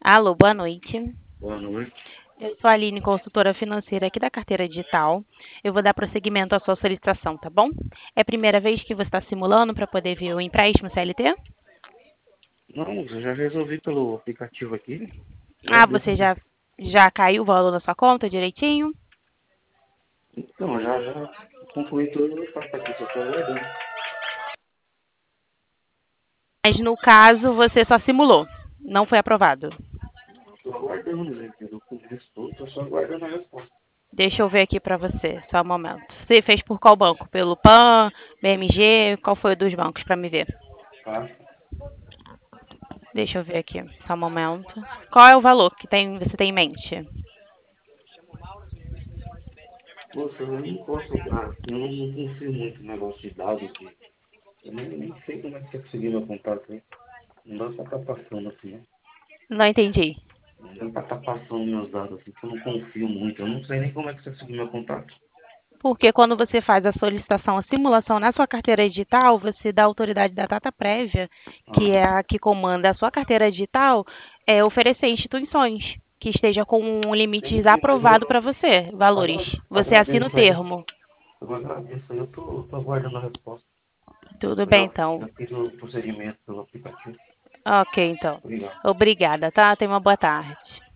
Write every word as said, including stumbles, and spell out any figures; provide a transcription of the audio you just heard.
Alô, boa noite. Boa noite. Eu sou a Aline, consultora financeira aqui da Carteira Digital. Eu vou dar prosseguimento à sua solicitação, tá bom? É a primeira vez que você está simulando para poder ver o empréstimo C L T? Não, eu já resolvi pelo aplicativo aqui. Já Ah, deu você tudo. já, já caiu o valor na sua conta direitinho? Então, já, já concluí todas as partes aqui, só estou aguardando. Mas no caso, você só simulou. Não foi aprovado. Estou aguardando, gente. Eu conheço tudo, estou só aguardando a resposta. Deixa eu ver aqui para você, só um momento. Você fez por qual banco? Pelo PAN, B M G? Qual foi o dos bancos para me ver? Tá? Deixa eu ver aqui, só um momento. Qual é o valor que tem, você tem em mente? Poxa, eu não posso, ah, eu não, não confio muito no negócio de dados aqui. Eu nem, nem sei como é que você conseguiu meu contato aí. Não dá pra estar passando assim, né? Não entendi. Não dá pra estar passando meus dados assim, que eu não confio muito. Eu não sei nem como é que você conseguiu meu contato. Porque quando você faz a solicitação, a simulação na sua carteira digital, você dá autoridade da data prévia, que Ah, é a que comanda a sua carteira digital, é oferecer instituições que esteja com um limite sim, sim, mas aprovado para eu você, valores. agra- Você assina o agradeço aí. termo. Eu agradeço aí, eu tô, tô aguardando a resposta. Tudo Eu bem, já, então. já fiz o procedimento pelo aplicativo. Ok, então. Obrigado. Obrigada, tá? Tenha uma boa tarde.